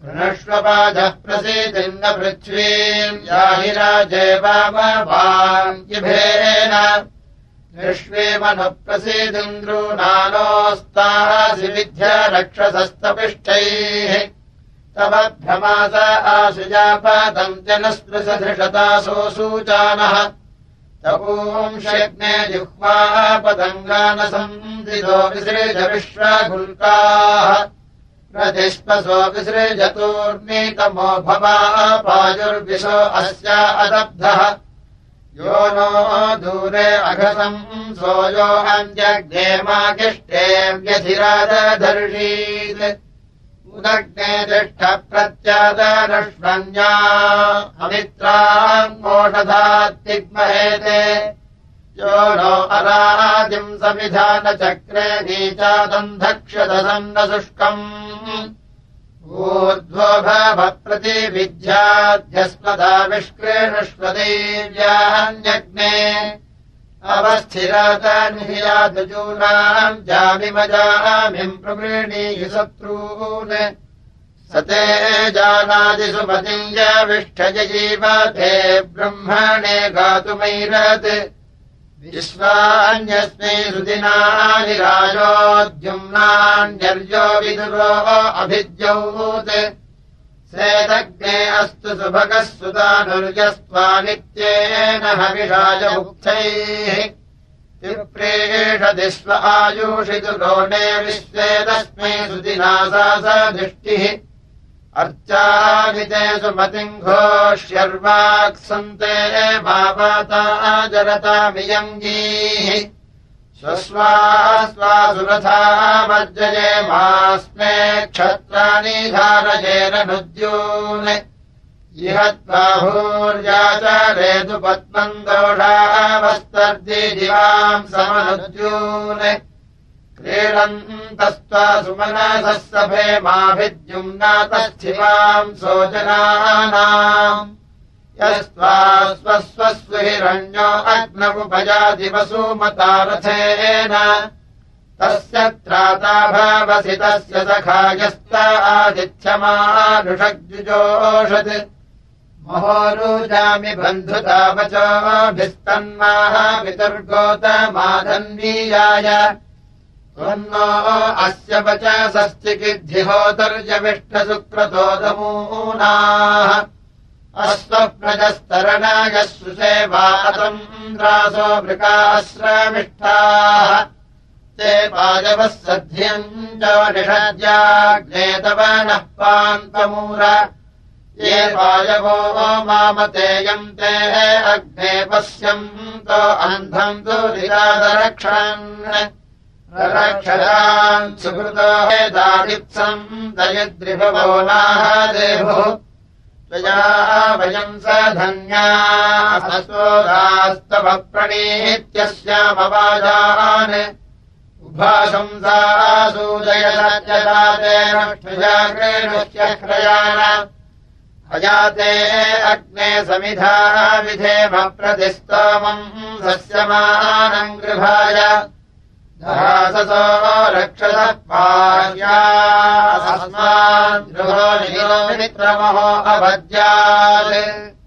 कृणश्वपाजः प्रसीदिन्न पृथ्वीम् याहि राजे वामवाङ्गिभेन विश्वेमनुप्रसीदिन्द्रूनानोस्तासि विद्य रक्षसस्तपिष्टैः तव भ्रमास आशुजापादम् जनस्पृशधृषतासोऽसूचानः तपूंशयज्ञे जिह्वापदङ्गानसंदितो विसृज विश्वगुल्काः प्रतिष्पसो विसृजतूर्णीतमो भवापायुर्विशो अस्या अदब्धः यो नो दूरे अघसम् सोयो अन्यग्नेमाकिष्टे व्यधिरादधर्षीत् उदग्ने तिष्ठप्रत्यादरश्वन्या अमित्राङ्गोषधात्तिग्महेते यो नो अरादिम् समिधानचक्रे नीचादन्धक्षदसन्नशुष्कम् ऊर्ध्वो भवप्रतिविद्याध्यस्मदाविष्कृष्वदेव्यान्यग्ने अवस्थिरातनिहियादजूनाम् जामिमजामिम् प्रवृणीहि शत्रून् स ते जानादिषु मतिञ्जविष्ठजजीवते ब्रह्मणे गातुमैरत् विश्वान्यस्मै सुदिनानि राजोद्युम्नान्यर्यो विदुरो अभिद्यौत् सेदग्ने अस्तु सुभगः सुदानुर्यस्त्वा नित्येन हविषाय मुक्तैः तिप्रेषदि स्व आयुषितुरोणे विश्वे तस्मै सुदिना सा दृष्टिः अर्चामिते सुमतिम् घोष्यर्वाक्सन्ते भावाता जरतामियङ्गीः स्वस्वास्वासुरथा वर्जये मास्मे क्षत्राणि धारयेन नुद्यून् इहत्बाहूर्याचारेतु पद्मम् दोषावस्तर्दि दिवाम् समनुद्यून् क्रीडन्तस्त्वा सुमनसः सभेमाभिद्युम्नातस्थिवाम् सोजनानाम् यस्त्वा स्वस्वस्विहिरण्यो अग्नमुपजादिवसुमतारथेन तस्य त्राता भावसि तस्य सखायस्त आदित्यमानुषग्जुजोषत् महोरुजामि बन्धुतावचोभिस्तन्माः पितुर्गोतमाधन्वीयाय त्वन्नो अस्य वचसस्तिकिद्धिहोतर्यविष्टशुक्रतोदमूनाः अस्वप्रजस्तरणाय सुसेवातन्द्रासो वृकाश्रमिष्ठाः ते पायवः सध्यम् च निषद्याग्ने तव नः पान्तमूर ये पायवो मामतेयम् ते अग्ने पश्यन्तो अन्धम् दुरितादरक्षन् रक्षदान् सुकृतो हेदादिप्सम् दयद्रिभवो नाह देवो त्वया वयम् स धन्याः सोदास्तव प्रणीत्यस्यामवाजान् उभाशंसा सूजयजातेन अजाते अग्ने समिधा विधेम प्रतिस्तोमम् सस्यमानम् गृभाय दहाससो रक्षसः पार्यास्मान् गृहो नियो मित्रमहो अभज्यात्